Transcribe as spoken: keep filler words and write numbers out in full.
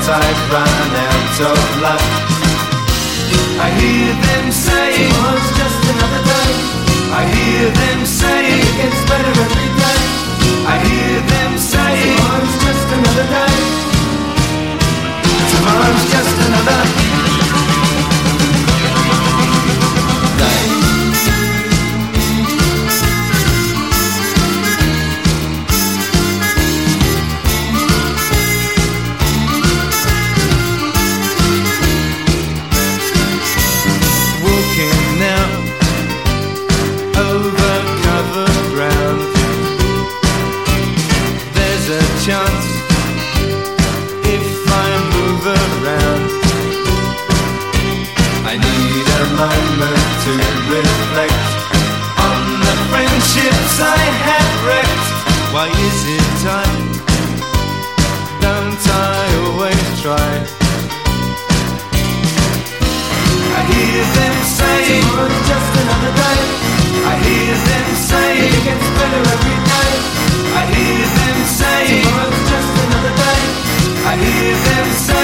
I've run out of luck. I hear them say tomorrow's just another day. I hear them say it gets better every day. I hear them say tomorrow's just another day. Tomorrow's just another day. Chance if I move around. I need a moment to reflect on the friendships I have wrecked. Why is it time? Don't I always try? I hear them say tomorrow's just another day. I hear them say it gets better every day. I hear them say tomorrow's just another day. I hear them say